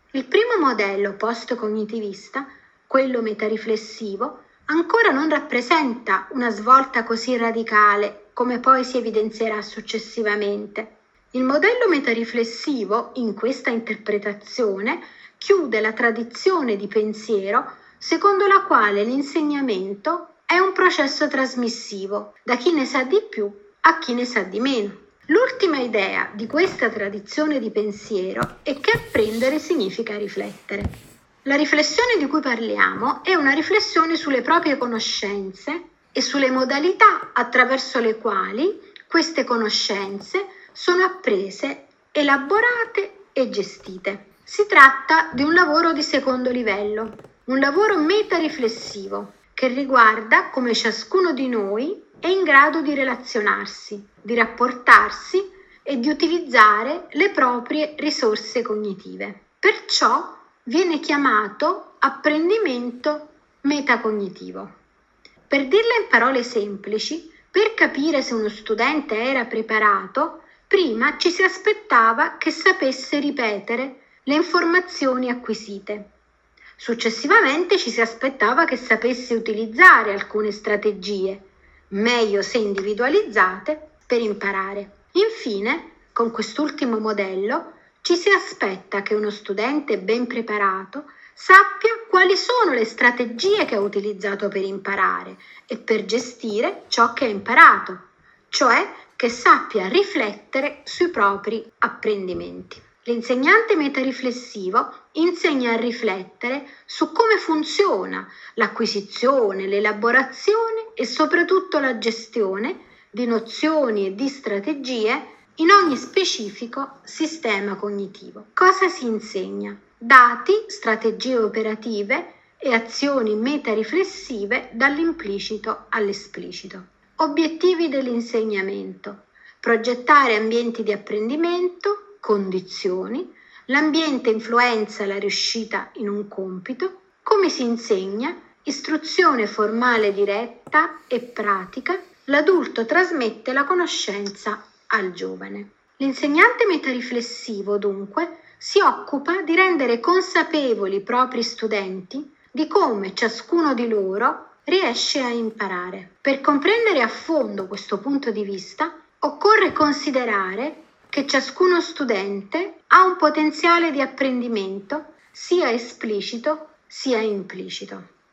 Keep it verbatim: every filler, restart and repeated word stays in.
Il primo modello post-cognitivista, quello metariflessivo, ancora non rappresenta una svolta così radicale come poi si evidenzierà successivamente. Il modello metariflessivo, in questa interpretazione, chiude la tradizione di pensiero secondo la quale l'insegnamento è un processo trasmissivo, da chi ne sa di più a chi ne sa di meno. L'ultima idea di questa tradizione di pensiero è che apprendere significa riflettere. La riflessione di cui parliamo è una riflessione sulle proprie conoscenze e sulle modalità attraverso le quali queste conoscenze sono apprese, elaborate e gestite. Si tratta di un lavoro di secondo livello, un lavoro metariflessivo che riguarda come ciascuno di noi è in grado di relazionarsi, di rapportarsi e di utilizzare le proprie risorse cognitive. Perciò viene chiamato apprendimento metacognitivo. Per dirla in parole semplici, per capire se uno studente era preparato, prima ci si aspettava che sapesse ripetere le informazioni acquisite. Successivamente ci si aspettava che sapesse utilizzare alcune strategie, meglio se individualizzate, per imparare. Infine, con quest'ultimo modello, ci si aspetta che uno studente ben preparato sappia quali sono le strategie che ha utilizzato per imparare e per gestire ciò che ha imparato, cioè che sappia riflettere sui propri apprendimenti. L'insegnante metariflessivo insegna a riflettere su come funziona l'acquisizione, l'elaborazione e soprattutto la gestione di nozioni e di strategie in ogni specifico sistema cognitivo. Cosa si insegna? Dati, strategie operative e azioni metariflessive dall'implicito all'esplicito. Obiettivi dell'insegnamento: progettare ambienti di apprendimento, condizioni, l'ambiente influenza la riuscita in un compito, come si insegna, istruzione formale diretta e pratica, l'adulto trasmette la conoscenza al giovane. L'insegnante metariflessivo, dunque, si occupa di rendere consapevoli i propri studenti di come ciascuno di loro riesce a imparare. Per comprendere a fondo questo punto di vista, occorre considerare che ciascuno studente ha un potenziale di apprendimento sia esplicito sia implicito.